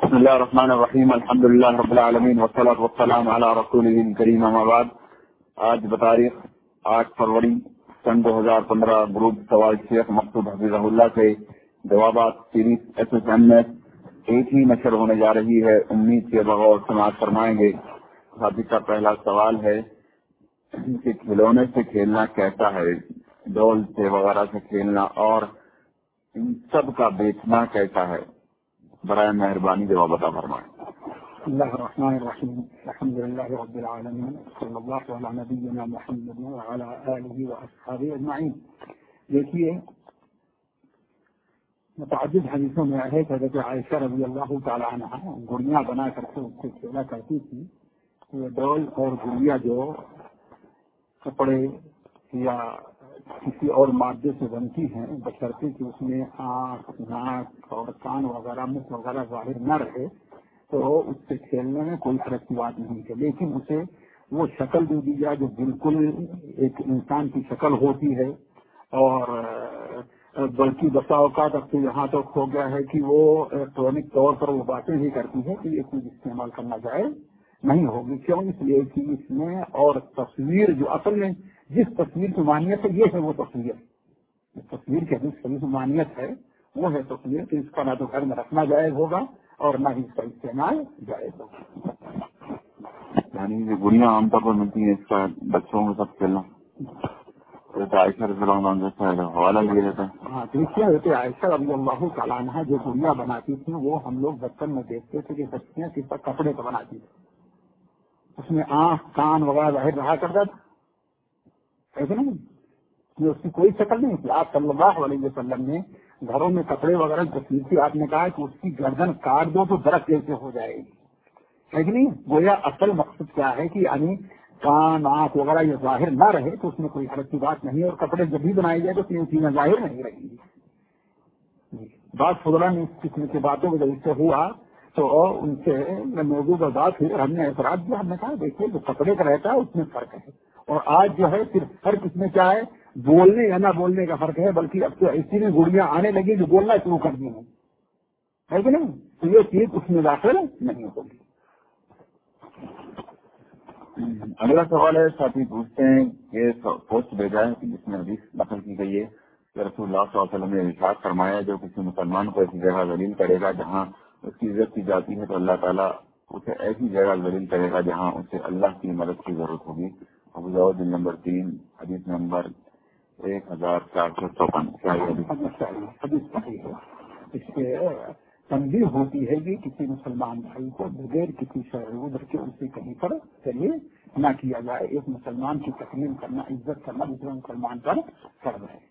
بسم اللہ الرحمن الرحیم الحمد للہ رب العالمین والصلاۃ والسلام علی رسولہ الکریم اما بعد۔ آج بتاریخ 8 فروری سن 2015 گروپ سوال شیخ مقصود حفیظہ اللہ سے جوابات سیریز SSM میں ایک ہی نشر ہونے جا رہی ہے، امید کے بغور سماعت فرمائیں گے۔ ساتھی کا پہلا سوال ہے کہ کھلونے سے کھیلنا کیسا ہے، ڈول سے وغیرہ سے کھیلنا اور ان سب کا بیچنا کیسا ہے؟ برائے مہربانی جواب عطا فرمائیں۔ بسم اللہ الرحمن الرحیم الحمد للہ رب العالمین صلی اللہ علی نبینا محمد وعلی آلہ واصحابہ اجمعین۔ دیکھیے، متعدد حدیثوں میں ہے کہ حضرت عائشہ رضی اللہ تعالی عنہ گڑیاں بنا کر کے اس سے کھیلا کرتی تھی۔ یہ ڈول اور گڑیا جو کپڑے یا کسی اور مادے سے بنتی ہیں، بشرطے کہ اس میں آنکھ، ناک اور کان وغیرہ منہ وغیرہ ظاہر نہ رہے، تو اس سے کھیلنے میں کوئی حرج کی بات نہیں ہے، لیکن اسے وہ شکل دے دی جائے جو بالکل ایک انسان کی شکل ہوتی ہے، اور بلکہ بسا اوقات اب تو یہاں تک ہو گیا ہے کہ وہ الیکٹرانک طور پر وہ باتیں ہی کرتی ہے کہ یہ چیز استعمال کرنا جائز نہیں ہوگی۔ کیوں؟ اس لیے کہ اس میں اور تصویر جو اصل میں جس تصویر کی مانیت ہے یہ ہے وہ تصویر، جس تصویر کی حدیث مانیت ہے وہ ہے تصویر، کہ اس کا نہ تو گھر میں رکھنا جائز ہوگا اور نہ ہی اس کا استعمال جائز ہوگا۔ یعنی یہ گڑیاں عام طور پر ملتی ہیں، اس کا بچوں میں سب کھیلنا عائشہ رضی اللہ عنہ کا حوالہ لیا جاتا ہے۔ ہاں، دیکھیے حضرت عائشہ رضی اللہ تعالیٰ عنہ جو گڑیاں بناتی تھیں وہ ہم لوگ بچپن میں دیکھتے تھے کہ بچیاں کس طرح کپڑے کا بناتی تھیں، اس میں آنکھ کان وغیرہ ظاہر رہا کرتا تھا، ایسے نہیں کہ اس کی کوئی شکل نہیں تھی۔ آپ صلی اللہ علیہ وسلم نے گھروں میں کپڑے وغیرہ تصویر تھی، آپ نے کہا کہ اس کی گردن کاٹ دو تو درخت جیسے ہو جائے گی، ہے کہ نہیں؟ گویا اصل مقصد کیا ہے کہ یعنی کان آنکھ وغیرہ یہ ظاہر نہ رہے تو اس میں کوئی حرج کی بات نہیں ہے، اور کپڑے جب بھی بنائے جائے تو اس میں چیزیں ظاہر نہیں رہیں گی۔ بات فضلہ میں اس قسم کی باتوں کو جب اس سے ہوا تو ان سے موضوع پر بات ہوئی، ہم نے اعتراض کیا، ہم نے کہا دیکھیے جو کپڑے کا رہتا ہے اس میں فرق ہے، اور آج جو ہے صرف فرق اس میں کیا ہے، بولنے یا نہ بولنے کا فرق ہے، بلکہ اب تو ایسی بھی گڑیاں آنے لگی جو بولنا شروع کر دی ہیں، ہے کہ نہیں؟ تو یہ چیز اس میں داخل نہیں ہوگی۔ اگلا سوال ہے، ساتھی پوچھتے ہیں کہ پوسٹ بھیجا ہے جس میں حدیث نقل کی گئی ہے کہ رسول اللہ صلی اللہ علیہ وسلم نے ارشاد فرمایا جو کسی مسلمان کو ایسی جگہ ذلیل کرے گا جہاں اس کی عزت کی جاتی ہے تو اللہ تعالیٰ اسے ایسی جگہ ذلیل کرے گا جہاں اسے اللہ کی مدد کی ضرورت ہوگی۔ ابو داؤد جلد نمبر 3 حدیث نمبر 1454۔ حدیث صحیح ہے، اس سے تنبیہ ہوتی ہے کہ کسی مسلمان بھائی کو بغیر کسی شرع عذر کے اسے کہیں پر چلیے نہ کیا جائے۔ ایک مسلمان کی تکریم کرنا، عزت کرنا دوسرے مسلمان پر فرض ہے۔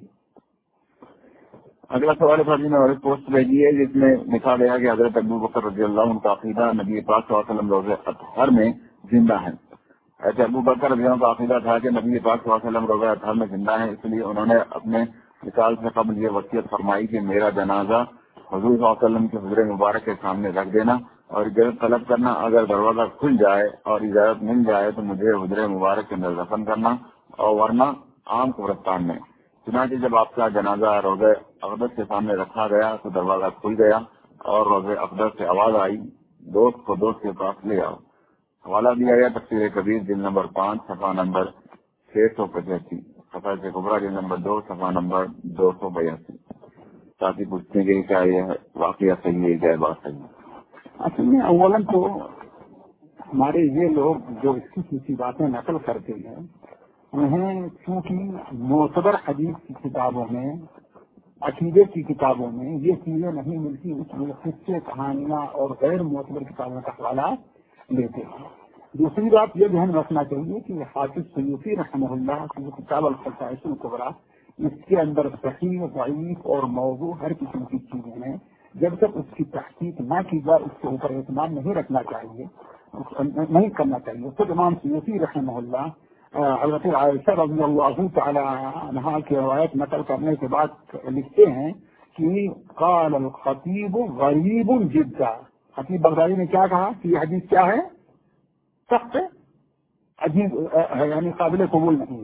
اگلا سوال ساتھی نے اور ایک پوسٹ بھیجی ہے جس میں لکھا گیا کہ حضرت ابو بکر رضی اللہ عنہ کا عقیدہ نبی پاک صلی اللہ علیہ وسلم روزہ اطہر میں زندہ ہے۔ ایسے ابو بکر رضی اللہ عنہ کا عقیدہ تھا کہ نبی پاک صلی اللہ علیہ وسلم روزہ اطہر میں زندہ ہے، اس لیے انہوں نے اپنے وصال سے قبل یہ وصیت فرمائی کہ میرا جنازہ حضور صلی اللہ علیہ وسلم کے حضور مبارک کے سامنے رکھ دینا اور اجازت طلب کرنا، اگر دروازہ کھل جائے اور اجازت مل جائے تو مجھے حضور مبارک کے اندر دفن کرنا، اور ورنہ عام قبرستان میں۔ چنانچہ جب آپ کا جنازہ روضہ اقدس کے سامنے رکھا گیا تو دروازہ کھل گیا اور روضہ اقدس سے آواز آئی، دوست کو دوست کے پاس لے آؤ۔ حوالہ دیا گیا تفسیر کبیر جلد نمبر 5 صفحہ نمبر 685، صفحہ سے کبریٰ جلد نمبر 2 صفحہ نمبر 282۔ ساتھی پوچھتے ہیں کہ کیا یہ واقعہ صحیح ہے، کیا بات صحیح ہے؟ اصل میں اولاً تو ہمارے یہ لوگ جو اس کی باتیں نقل کرتے ہیں انہیں چونکہ معتبر حدیث کی کتابوں میں، عقیدے کی کتابوں میں یہ چیزیں نہیں ملتی، اس لیے قصے کہانیاں اور غیر معتبر کتابوں کا حوالہ لیتے ہیں۔ دوسری بات یہ دھیان رکھنا چاہیے کہ حافظ سیوطی رحمہ اللہ کی کتاب الخصائص الکبریٰ، اس کے اندر صحیح، ضعیف اور موضوع ہر قسم کی چیزیں ہیں، جب تک اس کی تحقیق نہ کی جائے اس کے اوپر اعتماد نہیں رکھنا چاہیے، نہیں کرنا چاہیے۔ خود امام سیوطی رحمہ اللہ حضرت عائشہ رضی اللہ تعالی عنہا کی روایت نقل کرنے کے بعد لکھتے ہیں کہ قال الخطیب غریب جدا، خطیب بغدادی نے کیا کہا کہ یہ حدیث کیا ہے، سخت عجیب ہے، یعنی قابل قبول نہیں ہے۔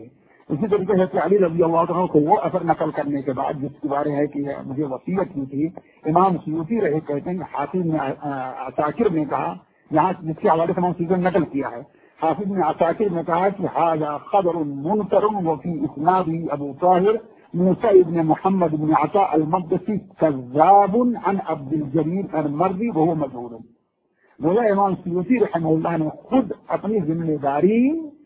اسی طریقے سے علی رضی اللہ عنہ کو وہ اثر نقل کرنے کے بعد جس کے بارے ہے کہ مجھے وصیت کی تھی، امام سیوطی رہے کہتے ہیں حافظ نے عساکر نے کہا، یہاں جس کے حوالے سے امام سیوطی نے نقل کیا ہے، حافظ نے عساکر نے کہا کہ ھذا خبر منکر وفی اسنادہ ابو طاہر موسیٰ ابن محمد بن عطاء المقدسی کذاب عن عبد الجلیل المرضی وهو مجہول۔ بولا امام سیوطی رحمہ اللہ نے خود اپنی ذمہ داری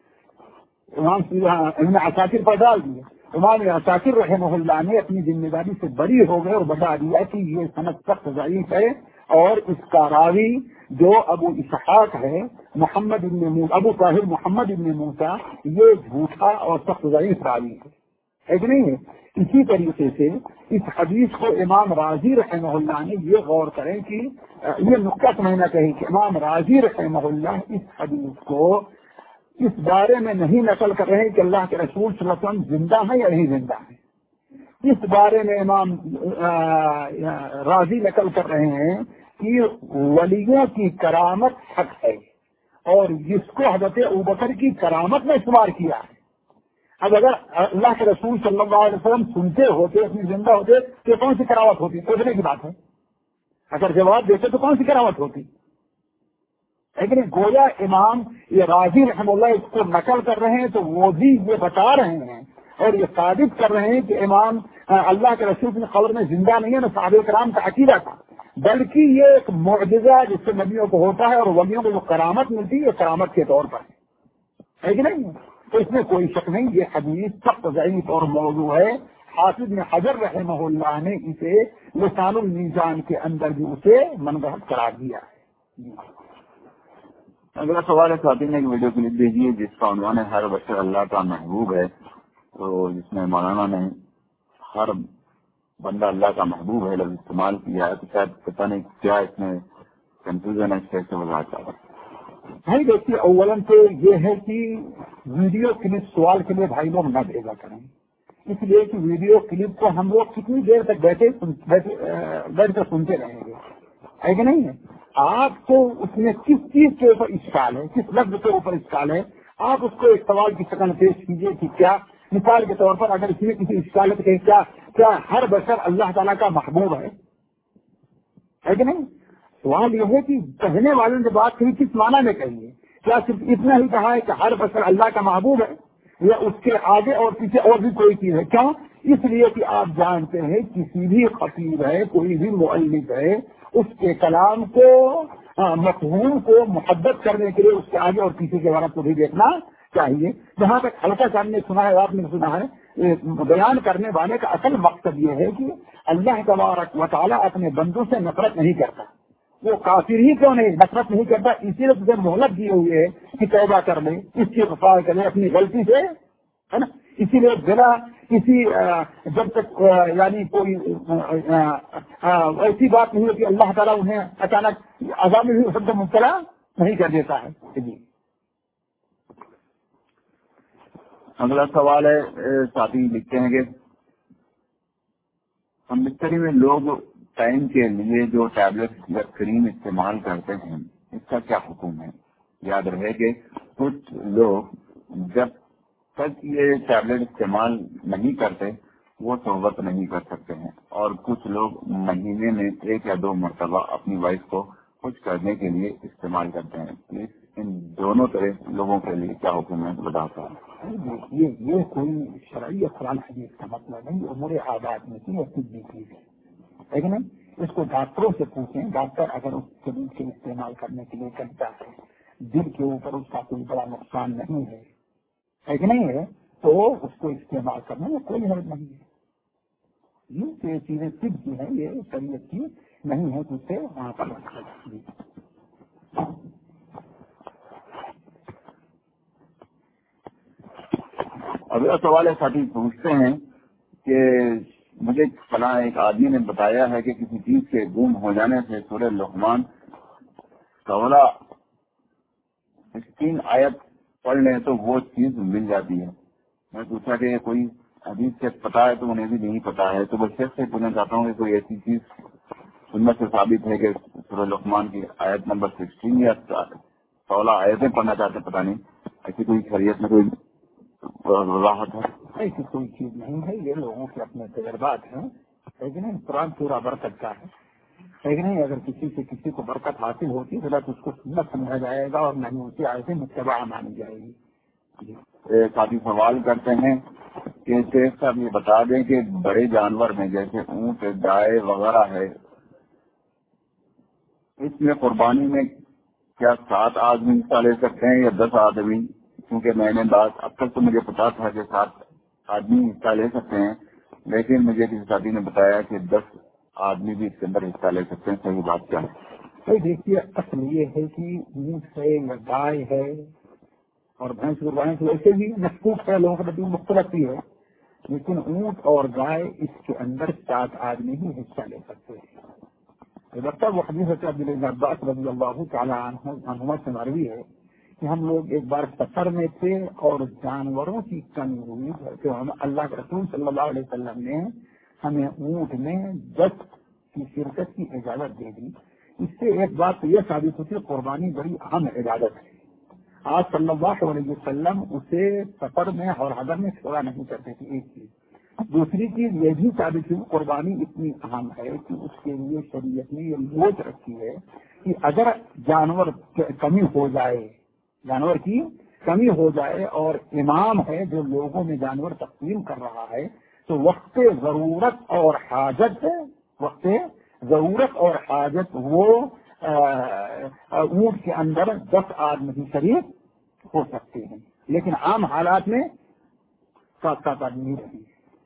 ابن عساکر پر ڈال دی۔ امام عساکر رحمہ اللہ نے اپنی ذمہ داری سے بری ہو گئے اور بتا دیا کہ یہ سند سخت ضعیف ہے، اور اس کا راوی جو ابو اسحاق ہے محمد ابن ابو طاہر محمد ابن موسیٰ، یہ جھوٹا اور سخت ضعیف راوی ہے کہ نہیں ہے؟ اسی طریقے سے اس حدیث کو امام راضی رحمہ اللہ نے یہ غور کریں کہ یہ نقطہ سمجھنا چاہیے کہ امام راضی رحمہ اللہ اس حدیث کو اس بارے میں نہیں نقل کر رہے ہیں کہ اللہ کے رسول صلی اللہ علیہ وسلم زندہ ہے یا نہیں زندہ ہے، اس بارے میں امام راضی نقل کر رہے ہیں کہ ولیوں کی کرامت حق ہے، اور جس کو حضرت ابوبکر کی کرامت میں شمار کیا ہے۔ اب اگر اللہ کے رسول صلی اللہ علیہ وسلم سنتے ہوتے، اپنی زندہ ہوتے تو کون سی کرامت ہوتی؟ پوچھنے کی بات ہے، اگر جواب دیتے تو کون سی کرامت ہوتی؟ لیکن گویا امام یہ راضی رحم اللہ اس کو نقل کر رہے ہیں تو وہ بھی یہ بتا رہے ہیں اور یہ ثابت کر رہے ہیں کہ امام اللہ کے رسول کی قبر میں زندہ نہیں ہے، نہ صحابہ کرام کا عقیدہ تھا، بلکہ یہ ایک معجزہ جس سے نبیوں کو ہوتا ہے، اور ولیوں کو جو کرامت ملتی ہے کرامت کے طور پر ہے کہ نہیں؟ تو اس میں کوئی شک نہیں، یہ حدیث سخت ضعیف اور موضوع ہے۔ حافظ نے حجر رحمہ اللہ نے اسے لسان المیزان کے اندر بھی اسے منگہت قرار دیا ہے۔ اگلا سوال ہے، خواتین نے ایک ویڈیو کلپ بھیجی ہے جس کا عنوان ہے ہر بشر اللہ کا محبوب ہے، تو جس میں مولانا نے ہر بندہ اللہ کا محبوب ہے لفظ استعمال کیا ہے، تو شاید پتہ نہیں کیا اس میں کنفیوژن ہے، اس سے وضاحت چاہتا ہوں۔ بھائی دیکھیے، اولاً تو یہ ہے کہ ویڈیو کلپ سوال کے لیے بھائی لوگ نہ بھیجا کریں، اس لیے کہ ویڈیو کلپ کو ہم لوگ کتنی دیر تک بیٹھ کر سنتے رہیں گے، ہے کہ نہیں ہے؟ آپ کو اس میں کس چیز کے اوپر اشکال ہے، کس لفظ کے اوپر اشکال ہے، آپ اس کو ایک سوال کی شکل پیش کیجیے کہ کیا مثال کے طور پر اگر اس میں کسی اشکال ہے تو کہ کیا ہر بشر اللہ تعالیٰ کا محبوب ہے کہ نہیں؟ سوال یہ ہے کہ کہنے والوں نے بات کہی کس معنی میں کہی ہے، کیا صرف اتنا ہی کہا ہے کہ ہر بشر اللہ کا محبوب ہے، یا اس کے آگے اور پیچھے اور بھی کوئی چیز ہے؟ کیوں؟ اس لیے کہ آپ جانتے ہیں کسی بھی خطیب ہے، کوئی بھی مؤلف ہے، اس کے کلام کو مفہوم کو محبت کرنے کے لیے اس کے آگے اور پیچھے کے بارے کو بھی دیکھنا چاہیے۔ جہاں تک ہلکا سا نے سنا ہے، آپ نے سنا ہے، بیان کرنے والے کا اصل مقصد یہ ہے کہ اللہ تبارک و تعالیٰ اپنے بندوں سے نفرت نہیں کرتا، وہ کافر ہی کیوں نہیں نفرت نہیں کرتا، اسی لیے تجھے مہلت دیے ہوئے ہے کہ توبہ کر لے، اس کی وفا کرے اپنی غلطی سے، ہے نا؟ اسی لیے بلا کسی جب تک یعنی کوئی ایسی بات نہیں ہے کہ اللہ تعالیٰ انہیں اچانک عذاب میں بھی مبتلا نہیں کر دیتا ہے۔ جی اگلا سوال ہے، ساتھی لکھتے ہیں کہ ہم مستری میں لوگ ٹائم کے لیے جو ٹیبلٹ یا کریم استعمال کرتے ہیں اس کا کیا حکم ہے؟ یاد رہے کہ کچھ لوگ جب تک یہ ٹیبلٹ استعمال نہیں کرتے وہ توبت نہیں کر سکتے ہیں، اور کچھ لوگ مہینے میں 1 یا 2 مرتبہ اپنی وائف کو کچھ کرنے کے لیے استعمال کرتے ہیں۔ پلیز ان دونوں طرح لوگوں کے لیے کیا حکم ہے بتاتا ہوں۔ یہ کوئی شرعی قرآن حدیث کا مطلب نہیں، امور عادات میں کی طبی چیز ہے کہ نہیں؟ اس کو ڈاکٹروں سے پوچھیں، ڈاکٹر اگر اس طبیب کے استعمال کرنے کے لیے کہتا ہے دل کے اوپر اس کا کوئی بڑا نقصان نہیں ہے کہ نہیں ہے، تو اس کو استعمال کرنے میں کوئی حرج نہیں ہے۔ یہ چیزیں طب کی ہیں، یہ شریعت کی نہیں ہے کہ اسے وہاں پر رکھا جائے۔ اگلا سوال ہے، ساتھی پوچھتے ہیں کہ مجھے فلاں ایک آدمی نے بتایا ہے کہ کسی چیز کے گم ہو جانے سے سورہ لقمان 16 آیت پڑھ لیں تو وہ چیز مل جاتی ہے۔ میں پوچھا کہ کوئی حدیث سے پتا ہے تو انہیں بھی نہیں پتا ہے، تو بس شیخ سے پوچھنا چاہتا ہوں کہ کوئی ایسی چیز سنت سے ثابت ہے کہ سورہ لقمان کی آیت نمبر 16 یا 16 آیتیں پڑھنا چاہتے، پتہ نہیں ایسی کوئی شریعت میں کوئی وضاحت ہے؟ ایسی کوئی چیز نہیں ہے، یہ لوگوں کے اپنے تجربات ہیں، لیکن قرآن پورا برکت کا ہے، لیکن اگر کسی سے کسی کو برکت حاصل ہوتی ہے تو اس کو سنت سمجھا جائے گا اور نہ ہی اسی آئے سے متبع مانی جائے گی. جی ساتھی سوال کرتے ہیں کہ شیخ صاحب یہ بتا دیں کہ بڑے جانور میں جیسے اونٹ گائے وغیرہ ہے، اس میں قربانی میں کیا 7 آدمی حصہ لے سکتے ہیں یا 10 آدمی؟ کیونکہ میں نے بات اب تک تو مجھے پتا تھا کہ 7 آدمی حصہ لے سکتے ہیں، لیکن مجھے کسی ساتھی نے بتایا کہ 10 آدمی بھی اس کے اندر حصہ لے سکتے ہیں. صحیح بات کیا ہے؟ دیکھیے، اصل یہ ہے کہ اونٹ ہے یا گائے ہے اور بھینس ویسے بھی مشکوک ہے، لوگوں کا بھی مختلف ہی ہے، لیکن اونٹ اور گائے اس کے اندر 7 آدمی ہی حصہ لے سکتے ہیں. البتہ وہ حدیث عبداللہ عباس رضی اللہ تعالیٰ عنہما سے مروی ہے کہ ہم لوگ ایک بار سفر میں تھے اور جانوروں کی کمی ہوئی تو اللہ کے رسول صلی اللہ علیہ وسلم نے ہمیں اونٹ میں 10 کی شرکت کی اجازت دے دی. اس سے ایک بات تو یہ ثابت ہوتی ہے قربانی بڑی اہم عبادت ہے. آج صلی اللہ علیہ وسلم اسے سفر میں اور حضر میں چھوڑا نہیں کرتے تھے. ایک چیز. دوسری چیز یہ بھی ثابت ہوئی قربانی اتنی اہم ہے کہ اس کے لیے شریعت نے یہ موت رکھی ہے کہ اگر جانور کمی ہو جائے، جانور کی کمی ہو جائے اور امام ہے جو لوگوں میں جانور تقسیم کر رہا ہے تو وقت ضرورت اور حاجت وہ اونٹ کے اندر 10 آدمی شریک ہو سکتے ہیں، لیکن عام حالات میں 7 آدمی رہی.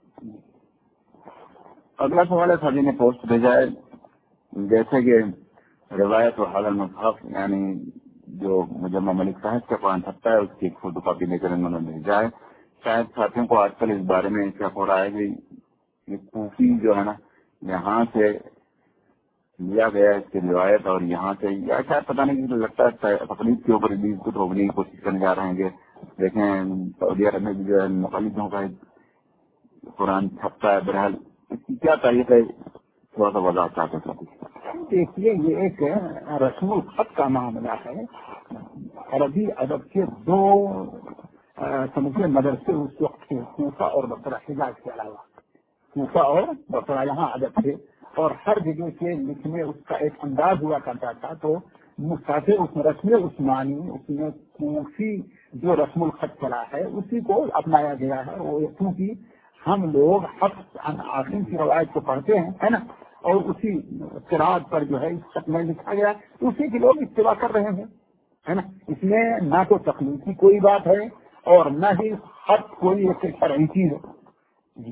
اگلا سوال ہے، سبھی نے پوسٹ بھیجا ہے جیسے کہ روایت و حال المصحف یعنی جو مجمع ملک صاحب کا قرآن چھپتا ہے اس کی ایک فوٹو کاپی لے کر انہوں نے بھیجا ہے. شاید ساتھیوں کو آج کل اس بارے میں شک ہو رہا ہے کہ یہ کوفی جو ہے نا یہاں سے لیا گیا ہے اس کی روایت اور یہاں سے یا شاید پتہ نہیں کہ لگتا ہے تقریب کے اوپر ریلیز کو روکنے کی کوشش کرنے جا رہے ہیں کہ دیکھیں سعودی عرب میں بھی جو ہے مخالفوں کا قرآن چھپتا ہے. بہرحال اس کی کیا تاریخ ہے، تھوڑا سا وضاحت چاہتے ہیں. دیکھیے، یہ ایک رسم الخط کا معاملہ ہے. عربی ادب کے 2 سمجھے مدرسے اس وقت تھے، کوفہ اور بصرہ، حجاز کے علاوہ کوفہ اور بصرہ یہاں ادب تھے اور ہر جگہ سے لکھنے اس کا ایک انداز ہوا کرتا تھا. تو مستقل اس رسم عثمانی اس میں کوفی جو رسم الخط چلا ہے اسی کو اپنایا گیا ہے. وہ کیونکہ ہم لوگ حفظ عن عاصم کی روایت کو پڑھتے ہیں ہے نا، اور اسی قرآن پر جو ہے اس خط میں لکھا گیا اسی کے لوگ اتباع کر رہے ہیں ہے نا. اس میں نہ تو تخلیقی کوئی بات ہے اور نہ ہی خط کوئی ایک شرعی چیز ہے. جی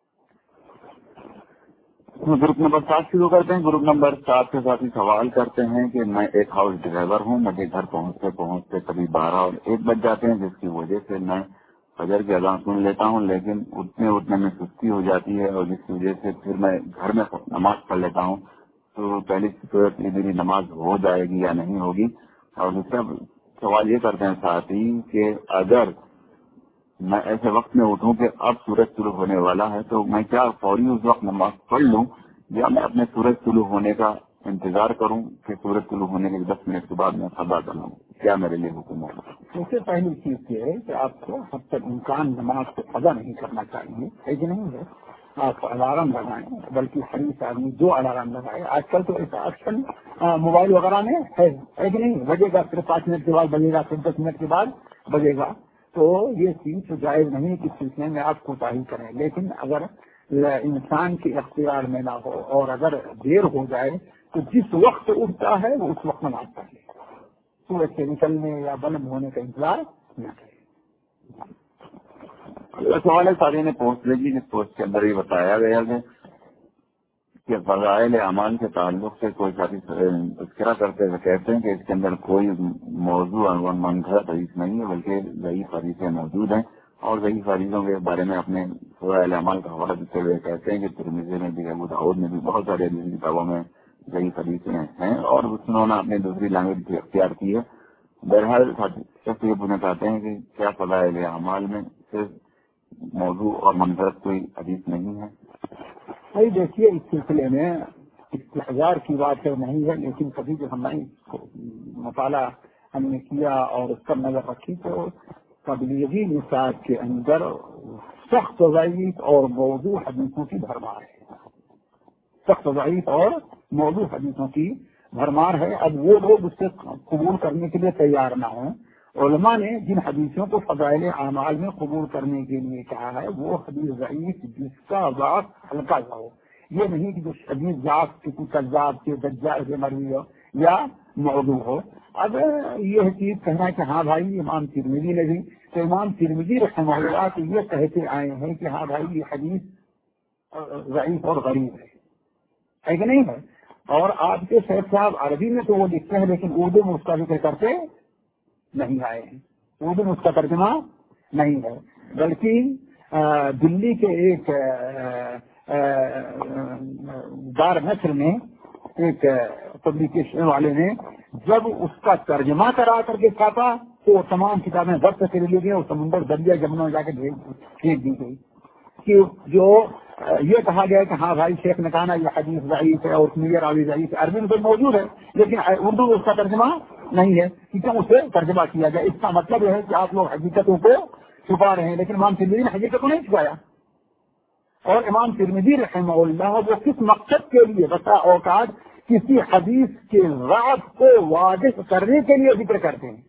گروپ نمبر 7 شروع کرتے ہیں. گروپ نمبر 7 کے ساتھ ہی سوال کرتے ہیں کہ میں ایک ہاؤس ڈرائیور ہوں، مجھے گھر پہنچتے کبھی 12 اور 1 بج جاتے ہیں، جس کی وجہ سے میں فجر کی اذان سن لیتا ہوں لیکن اتنے میں سستی ہو جاتی ہے اور جس کی وجہ سے پھر میں گھر میں نماز پڑھ لیتا ہوں. تو پہلی صورت یہ میری نماز ہو جائے گی یا نہیں ہوگی؟ اور دوسرا سوال یہ کرتے ہیں ساتھی کہ اگر میں ایسے وقت میں اٹھوں کہ اب سورج طلوع ہونے والا ہے تو میں کیا فوری اس وقت نماز پڑھ لوں یا میں اپنے سورج طلوع ہونے کا انتظار کروں کہ سورج طلوع ہونے کے 10 منٹ کے بعد میں قضا کروں؟ کیا میرے لیے حکم ہے؟ سب سے پہلی چیز یہ ہے کہ آپ کو حد تک امکان نماز کو قضا نہیں کرنا چاہیے، ہے کہ نہیں ہے. آپ الارم لگائیں، بلکہ حریص آدمی 2 الارم لگائے. آج کل تو ایسا آپشن موبائل وغیرہ میں ہے کہ نہیں، بجے گا پھر 5 منٹ کے بعد بجے گا، پھر 10 منٹ کے بعد بجے گا. تو یہ چیز تو جائز نہیں کہ سلسلے میں آپ کوتاہی کریں. لیکن اگر انسان کے اختیار میں نہ ہو اور اگر دیر ہو جائے تو جس وقت اٹھتا ہے وہ اس وقت نماز پڑھ لے، سورج سے نکلنے یا بلند ہونے کا انتظار نہ کرے. سوال ہے ساری نے پوسٹ بھیجی، جس پوسٹ کے اندر یہ بتایا گیا کہ فضائل اعمال کے تعلق سے کوئی ساتھی تذکرہ کرتے ہوئے کہتے ہیں کہ اس کے اندر کوئی موضوع منگھت حدیث نہیں ہے بلکہ ضعیف حدیثیں موجود ہیں اور ضعیف حدیثوں کے بارے میں اپنے فضائل اعمال کا حوالہ دیتے ہوئے کہتے ہیں کہ ترمذی میں بھی، ابو داؤد میں بھی بہت ساری حدیث کتابوں میں ضعیف حدیثیں ہیں اور انہوں نے اپنی دوسری لینگویج اختیار کی ہے. بہرحال شخص یہ پوچھنا چاہتے ہیں کہ کیا فضائل اعمال میں صرف موضوع اور منفرد کوئی حدیث نہیں ہے؟ بھائی دیکھیے، اس سلسلے میں استحضار کی بات ہے نہیں ہے، لیکن کبھی جو ہماری مطالعہ ہم نے کیا اور اس پر نظر رکھی تو تبلیغی نصاب کے اندر سخت ضعیف اور موضوع حدیثوں کی بھرمار ہے، سخت ضعیف اور موضوع حدیثوں کی بھرمار ہے۔ اب وہ لوگ اس سے قبول کرنے کے لیے تیار نہ ہوں، علماء نے جن حدیثوں کو فضائل اعمال میں قبول کرنے کے لیے کہا ہے وہ حدیث ضعیف جس کا ضعف ہلکا سا ہو، یہ نہیں کہ جو حدیث ضعف کسی کذاب کے دجال سے مروی ہو یا موضوع ہو۔ اب یہ چیز کہنا کہ ہاں بھائی امام ترمذی نے بھی، تو امام ترمذی رحمہ اللہ تو یہ کہتے آئے ہیں کہ ہاں بھائی یہ حدیث ضعیف اور غریب ہے کہ نہیں ہے، اور آپ کے شیخ صاحب عربی میں تو وہ لکھتے ہیں لیکن اردو میں اس کا ذکر کرتے نہیں آئے ہیں، اردو میں اس کا ترجمہ نہیں ہے، بلکہ دلی کے ایک دار نشر میں ایک پبلیکیشن والے نے جب اس کا ترجمہ کرا کر کے چھاپا تو تمام کتابیں ضبط کر لی گئی اور سمندر دریا جمنا جا کے پھینک دی گئی کہ جو یہ کہا گیا کہ ہاں بھائی شیخ نے کہا نا یہ حدیث ضعیف ہے اور راوی ضعیف ہے، عربی میں تو موجود ہے لیکن اردو میں اس کا ترجمہ نہیں ہے، کیوں اسے ترجمہ کیا گیا؟ اس کا مطلب یہ ہے کہ آپ لوگ حقیقتوں کو چھپا رہے ہیں، لیکن امام ترمذی نے حقیقت کو نہیں چھپایا۔ اور امام ترمذی رحمہ اللہ وہ کس مقصد کے لیے بسا اوقات کسی حدیث کے ضعف کو واضح کرنے کے لیے ذکر کرتے ہیں،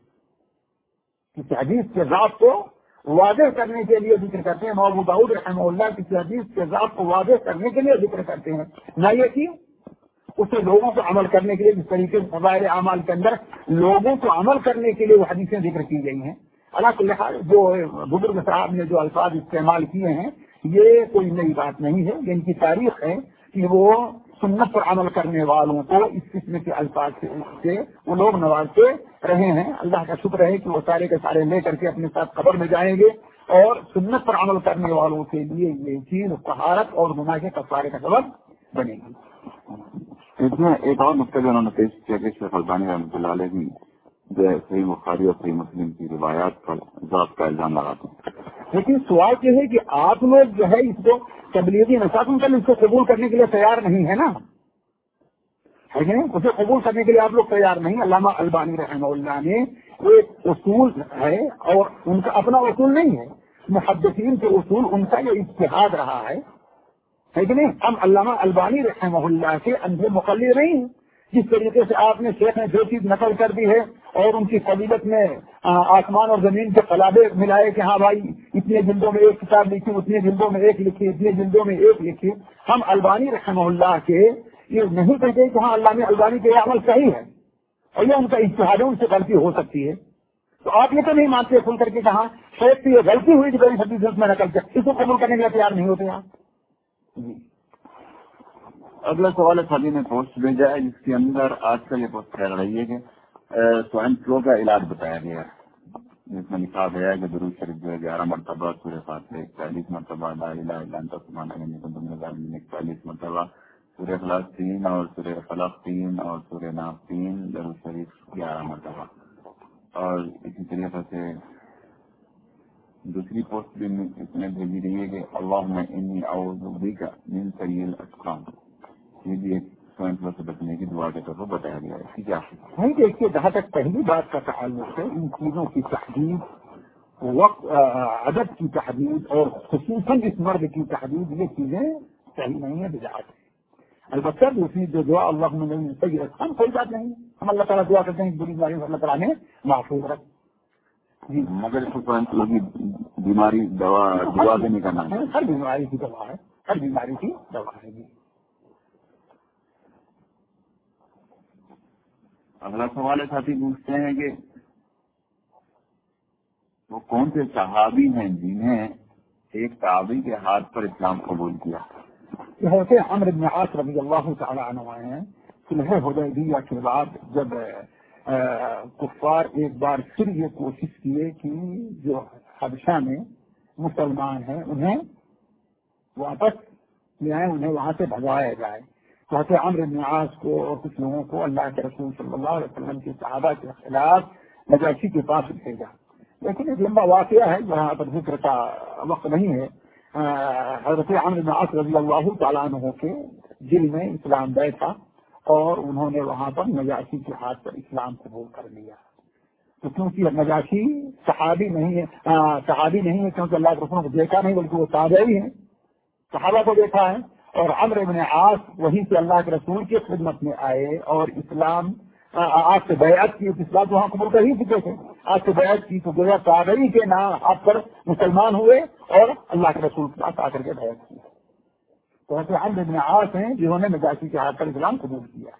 کسی حدیث کے ضعف کو واضح کرنے کے لیے ذکر کرتے ہیں۔ ابو داؤد رحمہ اللہ کسی حدیث کے ضعف کو واضح کرنے کے لیے ذکر کرتے ہیں، نہ یہ کہ اسے لوگوں کو عمل کرنے کے لیے، جس طریقے سے فضائل اعمال کے اندر لوگوں کو عمل کرنے کے لیے وہ حدیثیں ذکر کی گئی ہیں۔ اللہ کل حال جو بزرگ صاحب نے جو الفاظ استعمال کیے ہیں یہ کوئی نئی بات نہیں ہے، یہ ان کی تاریخ ہے کہ وہ سنت پر عمل کرنے والوں کو اس قسم کے الفاظ سے وہ لوگ نوازتے رہے ہیں۔ اللہ کا شکر ہے کہ وہ سارے کے سارے لے کر کے اپنے ساتھ قبر میں جائیں گے اور سنت پر عمل کرنے والوں کے لیے یہ چیز طہارت اور گناہ کے کفارے کا سبب بنے گی۔ اس میں ایک اور نقطہ جو انہوں نے پیش کیا کہ شیخ البانی رحمۃ اللہ علیہ کی جو صحیح بخاری اور صحیح مسلم کی روایات پر ضابط کا الزام لگاتے ہیں، لیکن سوال یہ ہے کہ آپ لوگ جو ہے اس کو تبلیغی نصاب اس کو قبول کرنے کے لیے تیار نہیں ہے نا، ہے کہ نہیں؟ اسے قبول کرنے کے لیے آپ لوگ تیار نہیں۔ علامہ البانی رحمہ اللہ نے ایک اصول ہے اور ان کا اپنا اصول نہیں ہے، محدثین کے اصول ان کا یہ اجتہاد رہا ہے کہ نہیں؟ ہم علامہ البانی رحمہ اللہ کے اندھے مقلد نہیں ہیں۔ جس طریقے سے آپ نے شیخ نے جو چیز نقل کر دی ہے اور ان کی فضیلت میں آسمان اور زمین کے قلابے ملائے کہ ہاں بھائی اتنے جلدوں میں ایک کتاب لکھی، اتنے جلدوں میں ایک لکھی، اتنے جلدوں میں ایک لکھی، ہم البانی رحمہ اللہ کے یہ نہیں کہتے کہ ہاں علامہ البانی کے یہ عمل صحیح ہے اور یہ ان کا اجتہاد ہے، ان سے غلطی ہو سکتی ہے، تو آپ یہ تو نہیں مانتے کھل کر کے کہاں شیخ کی یہ غلطی ہوئی کہ بڑی حدیث میں نقل کیا، اس کو قبول کرنے کے لیے تیار نہیں ہوتے آپ جی۔ اگلا سوال ہے سبھی نے پوسٹ بھیجا ہے جس کے اندر آج کل یہ پوسٹ کر رہی ہے کہ سوائن فلو کا علاج بتایا گیا ہے، جس میں لکھا گیا ہے کہ درود شریف جو ہے 11 مرتبہ، سورہ فاتحہ 41 مرتبہ، لا الہ الا انت سبحانک انی کنت من الظالمین 41 مرتبہ، سورہ اخلاص 3 اور سورہ فلق 3 اور سورہ ناس 3، درود شریف 11 مرتبہ۔ اور اسی طریقے سے دوسری پوسٹ بھی اس میں بھیجی رہی ہے کہ اللہم انی اعوذ بک من سیء الاسقام، یہ بھی ایک سوائن فلو سے بچنے کی دعا کے طور پر بتایا گیا ہے، اس کی کیا نہیں دیکھیے، جہاں تک پہلی بات کا تعلق ہے ان چیزوں کی تحدید، وقت عدد کی تحدید اور خصوصاً اس مرد کی تحدید، یہ چیزیں صحیح نہیں ہے، بدعت ہے۔ البتہ دوسری جو دعا اللہم انی من سیء الاسقام، کوئی بات نہیں، ہم اللہ تعالیٰ دعا کرتے ہیں کہ بری بیماری اللہ تعالیٰ نے محفوظ رکھ جی۔ مگر اس کو سوائن فلو کی بیماری دعا دینے کا نام ہے، ہر بیماری کی دوا ہے، ہر بیماری کی دوا ہے جی۔ اگلا سوال ہے ساتھی پوچھتے ہیں کہ وہ کون سے صحابی ہیں جنہیں ایک تابعی کے ہاتھ پر اسلام قبول کیا؟ حضرت عمرو بن عاص رضی اللہ تعالی عنہ ہیں۔ صلح حدیبیہ کے بعد جب کفار ایک بار پھر یہ کوشش کیے کہ جو حبشہ میں مسلمان ہیں انہیں واپس لے آئے، انہیں وہاں سے بھگوایا جائے، تو حضرت عمرو بن عاص کو اور کچھ لوگوں کو اللہ کے رسول صلی اللہ علیہ وسلم کے صحابہ کے خلاف نجاشی کے پاس بھیجا، لیکن ایک لمبا واقعہ ہے جہاں پر ذکر کا وقت نہیں ہے۔ حضرت عمرو بن عاص رضی اللہ تعالیٰ عنہ کے دل میں اسلام بیٹھا اور انہوں نے وہاں پر نجاشی کے ہاتھ پر اسلام قبول کر لیا، تو کیونکہ نجاشی صحابی نہیں ہے، کیونکہ اللہ کے رسول کو دیکھا نہیں بلکہ وہ تابعی ہیں، صحابہ کو دیکھا ہے. اور عمرو بن عاص وہیں سے اللہ کے رسول کی خدمت میں آئے اور اسلام آپ سے بیعت کی. اسلام تو وہاں قبول کر ہی چکے تھے، آپ سے بیعت کی تو گویا تابعی کے نام آپ پر مسلمان ہوئے اور اللہ کے رسول کے پاس آ کر کے بیعت کی. تو ایسے عمرو بن عاص ہیں جنہوں نے نجاشی کے ہاتھ پر اسلام قبول کیا.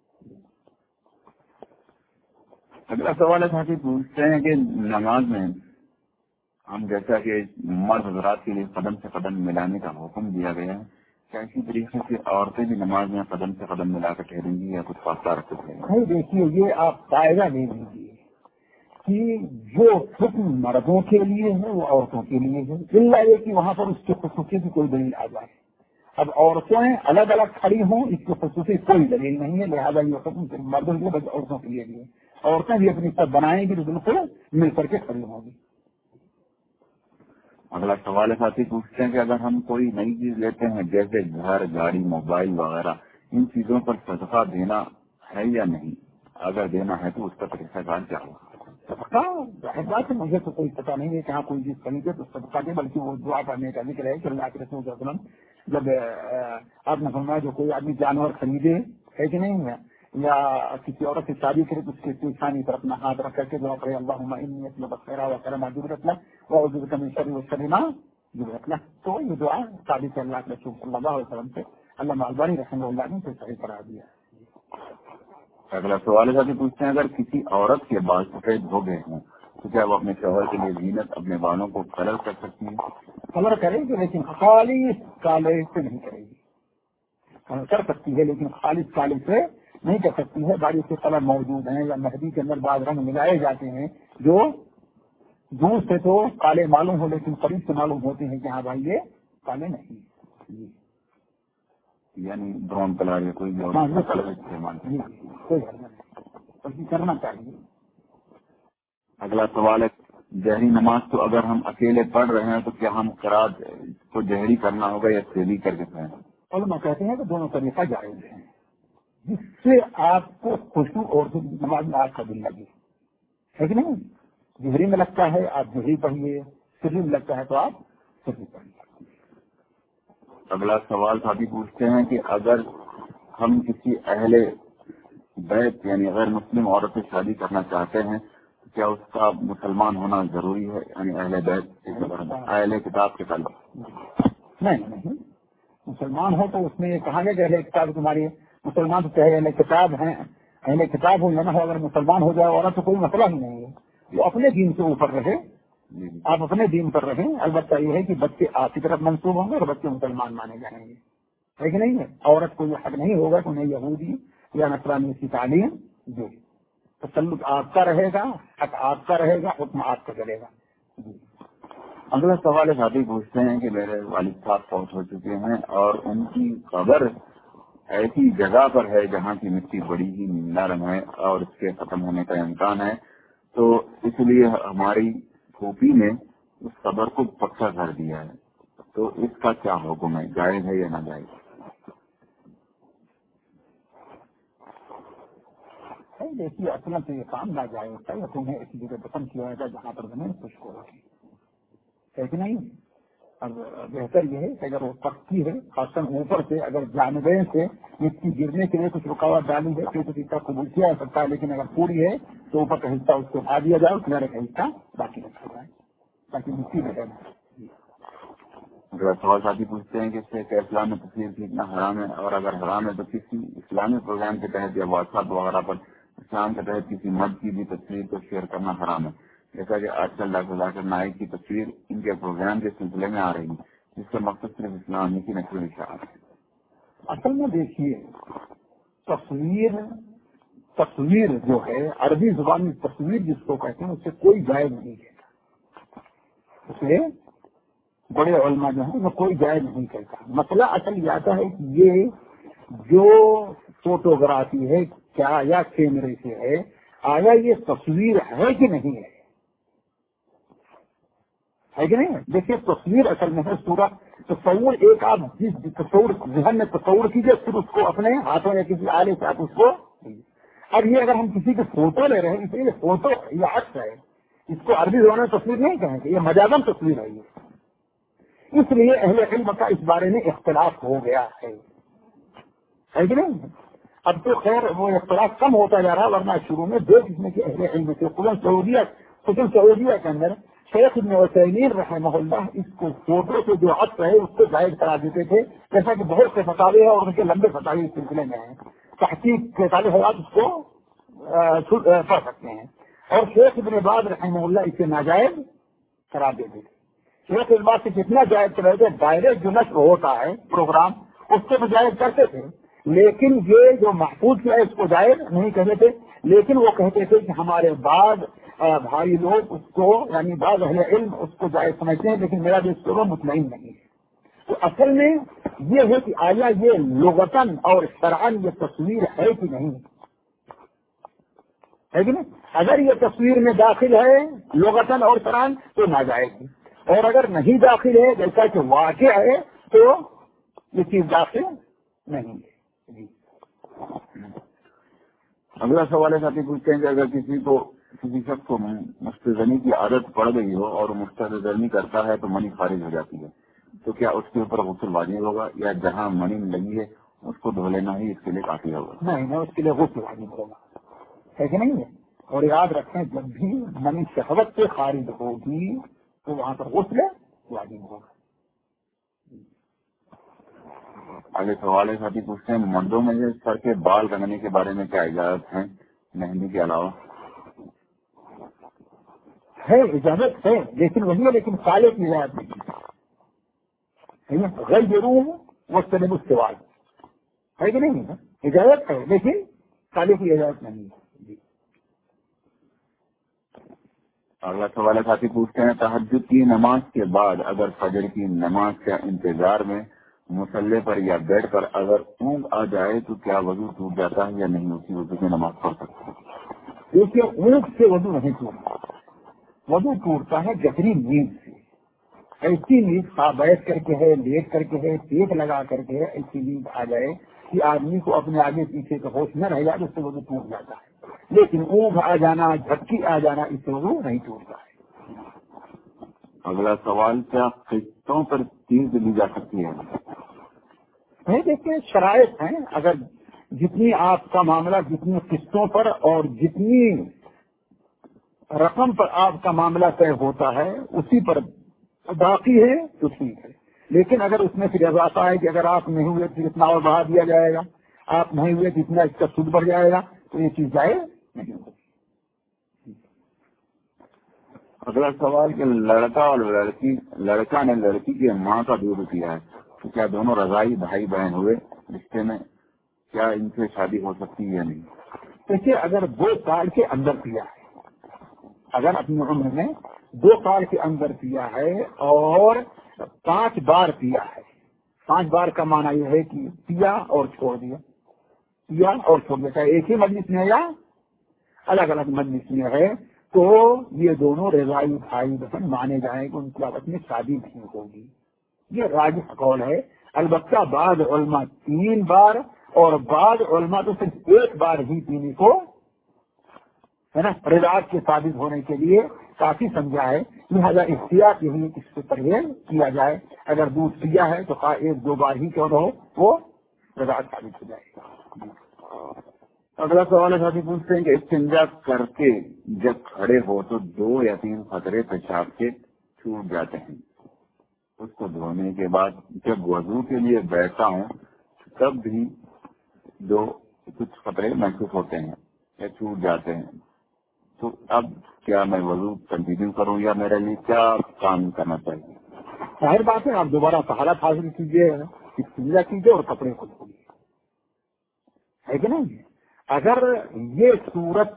اگلا سوال ہے ساتھی پوچھتے ہیں کہ نماز میں ہم جیسا کہ مرد حضرات کے لیے قدم سے قدم ملانے کا حکم دیا گیا ہے، کیا اسی طریقے سے عورتیں بھی نماز میں قدم سے قدم ملا کر ٹھہریں گی یا کچھ فاصلہ رکھ سکیں گے؟ نہیں، دیکھیے یہ آپ قاعدہ نہیں لیجیے کہ جو حکم مردوں کے لیے ہے وہ عورتوں کے لیے ہے، الا یہ کہ وہاں پر اس کے خصوصی کی کوئی دلیل آ جائے. اب عورتیں الگ الگ کھڑی ہوں اس کی خصوصی کوئی دلیل نہیں ہے، لہٰذا یہ حکم صرف مردوں کے لیے بلکہ عورتوں کے لیے بھی ہے. عورتیں بھی اپنی سب بنائیں گی تو بالکل مل کر کے کھڑی ہوں گی. اگلا سوال ہے ساتھی پوچھتے ہیں کہ اگر ہم کوئی نئی چیز لیتے ہیں جیسے گھر، گاڑی، موبائل وغیرہ، ان چیزوں پر صدقہ دینا ہے یا نہیں؟ اگر دینا ہے تو اس کا طریقہ کار کیا ہوگا؟ صدقہ ظاہر بات ہے، مجھے تو کوئی پتہ نہیں ہے کہ ہاں کوئی چیز خریدے تو صدقہ دے، بلکہ وہ دعا کرنے کا ذکر ہے کہ اللہ کے رسول صلی اللہ علیہ وسلم جب آپ نے فرمایا جو کوئی آدمی جانور خریدے ہے کہ نہیں ہے یا کسی عورت سے شادی کرے تو اس کے پیشانی پر اپنا ہاتھ رکھ کر کے دعا کرے اللہم انی اسألک الخیر و خیر ما جبلت لہ واعوذ بک من شر و شر ما جبلت لہ. تو یہ دعا ثابت ہے اللہ کے رسول صلی اللہ علیہ وسلم سے. علامہ البانی رحمہ اللہ نے صحیح قرار دیا. اگلا سوال ہے پوچھتے ہیں اگر کسی عورت کے بال سفید ہو گئے ہوں تو کیا وہ اپنے شوہر کے لیے زینت اپنے بالوں کو کلر کر سکتی ہے؟ کلر کرے گی لیکن خالص کالے سے نہیں کرے گی. کر سکتی ہے لیکن خالص کالے سے نہیں کر سکتی ہے. باریک سے کلر موجود ہیں یا مہندی کے اندر بعض رنگ ملائے جاتے ہیں جو دور سے تو کالے معلوم ہو لیکن قریب سے معلوم ہوتے ہیں کہ ہاں بھائی یہ کالے نہیں، یعنی براؤن کلر یا کوئی کلر استعمال کرنا چاہیے. اگلا سوال ہے جہری نماز تو اگر ہم اکیلے پڑھ رہے ہیں تو کیا ہم قرات کو جہری کرنا ہوگا یا سیدھی کر کے پڑھیں؟ علماء کہتے ہیں کہ دونوں طریقہ جائز ہیں، جس سے آپ کو خوشبو اور نماز میں آپ کا دل لگے ہے کہ نہیں. جہری میں لگتا ہے آپ جہری پڑھیے، سری میں لگتا ہے تو آپ سری پڑھیے. اگلا سوال ساتھی پوچھتے ہیں کہ اگر ہم کسی اہل بیت یعنی غیر مسلم عورت سے شادی کرنا چاہتے ہیں تو کیا اس کا مسلمان ہونا ضروری ہے؟ یعنی اہل بیت اہل کتاب کے تعلق نہیں، مسلمان ہو تو اس میں یہ کہا گیا کہ اہل کتاب تمہاری مسلمان تو چاہے اہل کتاب ہیں، اہل کتاب ہو یا نہ ہو، اگر مسلمان ہو جائے عورت تو کوئی مسئلہ ہی نہیں ہے. وہ اپنے دین سے اوپر رہے، آپ اپنے دین پر رہیں. البتہ یہ ہے کہ بچے آپ کی طرف منسوب ہوں گے اور بچے مسلمان مانے جائیں گے ہے کہ نہیں ہے. عورت کو یہ حق نہیں ہوگا کہ انہیں یہودی یا نصرانی کی تعلیم دے. تسلط آپ کا رہے گا، حق آپ کا رہے گا، حکم آپ کا چلے گا. اگلا سوال ساتھی پوچھتے ہیں کہ میرے والد صاحب فوت ہو چکے ہیں اور ان کی قبر ایسی جگہ پر ہے جہاں کی مٹی بڑی ہی نرم ہے اور اس کے ختم ہونے کا امکان ہے، تو اس لیے ہماری پھوپھی نے اس قبر کو پکا کر دیا ہے، تو اس کا کیا حکم ہے، جائز ہے یا ناجائز؟ دیکھیے اصل سے یہ کام نہ جائے ہوتا ہے، تمہیں اس جگہ دفن کیا جائے گا جہاں پر زمین خشک ہو رہی ہے کہ نہیں. اب بہتر یہ ہے کہ اگر وہ پکی ہے خاصاً اوپر سے اگر جانبے سے مٹی گرنے کے لیے کچھ رکاوٹ ڈالی ہے تو اس کا قبول کیا جا سکتا ہے، لیکن اگر پوری ہے تو اوپر کا حصہ اس کو اٹھا دیا جائے اور کنارے کا حصہ باقی رکھا جائے تاکہ مٹی بہتر ہے. اگر سوال ساتھی پوچھتے ہیں کہ اس سے اسلام میں تصویر کھینچنا حرام ہے، اور اگر حرام ہے تو کسی اسلامی پروگرام کے تحت یا واٹس ایپ وغیرہ پر اسلام کے تحت کسی مرد کی بھی تصویر کو شیئر کرنا حرام ہے، جیسا کہ آج کل ڈاکٹر ذاکر نائک کی تصویر ان کے پروگرام کے سلسلے میں آ رہی ہے جس کا مقصد صرف اسلامی کی نقل و اشاعت ہے. اصل میں دیکھیے تصویر جو ہے عربی زبان میں تصویر جس کو کہتے ہیں اس سے کوئی جائز نہیں کہتا، اسے بڑے علماء جو ہیں وہ کوئی جائز نہیں کہتا. مسئلہ اصل یہ آتا ہے کہ یہ جو فوٹوگرافی ہے کیا یا کیمرے سے ہے، آیا یہ تصویر ہے کہ نہیں ہے کہ نہیں ہے. دیکھیے تصویر اصل میں ہے صورت تصور. ایک آپ جس تصور ذہن میں تصور کیجیے پھر اس کو اپنے ہاتھوں یا کسی آلے سے آپ اس کو اب یہ اگر ہم کسی کی فوٹو لے رہے ہیں، اس لیے فوٹو یہ عکس ہے، اس کو عربی زبان میں تصویر نہیں کہیں گے، یہ مجازن تصویر ہے یہ، اس لیے اہل علم کا اس بارے میں اختلاف ہو گیا ہے کہ نہیں؟ اب تو خیر وہ اختلاف کم ہوتا جا رہا، ورنہ شروع میں دو قسم کے اہل علم تھے، خصوصاً سعودیہ کے اندر شیخ ابن عثیمین رحمہ اللہ اس کو فوٹو سے جو عکس ہے اس کو جائز کرا دیتے تھے، جیسا کہ بہت سے فتاوے ہیں اور ان کے لمبے فتاوے اس سلسلے میں ہیں، تحقیق کے طالب حضرات اس کو پڑھ سکتے ہیں، اور شیخ ابن باز رحمہ اللہ اسے ناجائز قرار دیتے تھے۔ شیخ ابن باز سے کتنا جائز کرا دیتے، ڈائریکٹ جو نشر ہوتا ہے پروگرام اس سے بھی جائز کرتے تھے، لیکن یہ جو محفوظ کیا ہے اس کو جائز نہیں کہتے تھے، لیکن وہ کہتے تھے کہ ہمارے بعض بھائی لوگ اس کو یعنی بعض اہل علم اس کو جائز سمجھتے ہیں، لیکن میرا جو اس کو مطمئن نہیں ہے۔ تو اصل میں یہ ہے کہ آیا یہ لغتاً اور شرعاً یہ تصویر ہے کہ نہیں ہے کہ نہیں؟ اگر یہ تصویر میں داخل ہے لغتاً اور شرعاً تو ناجائز ہے، اور اگر نہیں داخل ہے جیسا کہ واقع ہے تو یہ چیز داخل نہیں ہے۔ اگلا سوال ہے، ساتھی پوچھتے ہیں کہ اگر کسی شخص کو مستغنی کی عادت پڑ گئی ہو اور مستغنی کرتا ہے تو منی خارج ہو جاتی ہے، تو کیا اس کے اوپر غسل واجب ہوگا یا جہاں منی لگی ہے اس کو دھو لینا ہی اس کے لیے کافی ہوگا؟ نہیں، اس کے لیے غسل واجب ہوگا، ہے کہ نہیں ہے؟ اور یاد رکھیں جب بھی منی شہوت سے خارج ہوگی تو وہاں پر غسل واجب ہوگا۔ آگے سوال ہے، ساتھی پوچھتے ہیں مردوں میں سر کے بال رنگنے کے بارے میں کیا اجازت ہے مہندی کے علاوہ؟ ہے اجازت ہے، لیکن وہی ہے، لیکن کالے کی اجازت نہیں ہے، غیر ضرور وہ سب سوال ہے کہ نہیں ہے، اجازت ہے لیکن کالے کی اجازت نہیں ہے۔ اگلا سوال ہے، ساتھی پوچھتے ہیں تہجد کی نماز کے بعد اگر فجر کی نماز کے انتظار میں مصلے پر یا بیڈ پر اگر اونگ آ جائے تو کیا وضو ٹوٹ جاتا ہے یا نہیں، اسی وضو میں نماز پڑھ سکتے ہیں؟ دیکھیے اونگ سے وضو نہیں ٹوٹتا، وضو ٹوٹتا ہے گہری نیند سے، ایسی نیند بیٹھ کر کے ہے، لیٹ کر کے ہے، پیٹ لگا کر کے ہے، ایسی نیند آ جائے کہ آدمی کو اپنے آگے پیچھے کا ہوش نہ رہ جائے، اس سے وضو ٹوٹ جاتا ہے، لیکن اونگ آ جانا، جھپکی آ جانا، اس سے وضو نہیں ٹوٹتا ہے۔ اگلا سوال، کیا قسطوں پر چیز لی جا سکتی ہے؟ نہیں، دیکھیں شرائط ہیں، اگر جتنی آپ کا معاملہ جتنی قسطوں پر اور جتنی رقم پر آپ کا معاملہ طے ہوتا ہے اسی پر باقی ہے تو ٹھیک ہے، لیکن اگر اس میں پھر اضافہ ہے کہ اگر آپ نہیں ہوئے تو اتنا اور بڑھا دیا جائے گا، آپ نہیں ہوئے تو اتنا اس کا سود بڑھ جائے گا، تو یہ چیز جائز نہیں ہوگی۔ اگلا سوال کہ لڑکا اور لڑکا نے لڑکی کی ماں کا دودھ پیا ہے تو کیا دونوں رضائی بھائی بہن ہوئے رشتے میں، کیا ان سے شادی ہو سکتی ہے یا نہیں؟ دیکھیے اگر 2 سال کے اندر پیا ہے، اگر اپنی عمر میں 2 سال کے اندر پیا ہے اور 5 بار پیا ہے، 5 بار کا معنی یہ ہے کہ پیا اور چھوڑ دیا، پیا اور چھوڑ دیا، چاہے ایک ہی مجلس میں یا الگ الگ مجلس میں ہے، تو یہ دونوں رضائی بھائی بہن مانے جائیں کہ ان کی آپس میں شادی نہیں ہوگی، یہ راجح قول ہے۔ البتہ بعض علماء 3 بار اور بعض علماء تو صرف 1 بار ہی پینے کو ہے نا رضاعت کے ثابت ہونے کے لیے کافی سمجھا ہے، لہذا احتیاط یہی ہے کہ اس سے پرہیز کیا جائے، اگر دودھ پیا ہے تو 1-2 بار ہی کیوں نہ ہو وہ رضاعت ثابت ہو جائے گا۔ اگلا سوال ہے، ساتھی پوچھتے ہیں کہ استنجا کر کے جب کھڑے ہو تو 2 یا 3 قطرے پیشاب کے چھوٹ جاتے ہیں، اس کو دھونے کے بعد جب وضو کے لیے بیٹھتا ہوں تب بھی 2 کچھ قطرے محسوس ہوتے ہیں یا چھوٹ جاتے ہیں، تو اب کیا میں وضو کنٹینیو کروں یا میرے لیے کیا کام کرنا چاہیے؟ ظاہر بات ہے، آپ دوبارہ طہارت حاصل کیجیے، استنجا کیجیے اور کپڑے کو دھوئیے، ہے کہ نہیں؟ اگر یہ صورت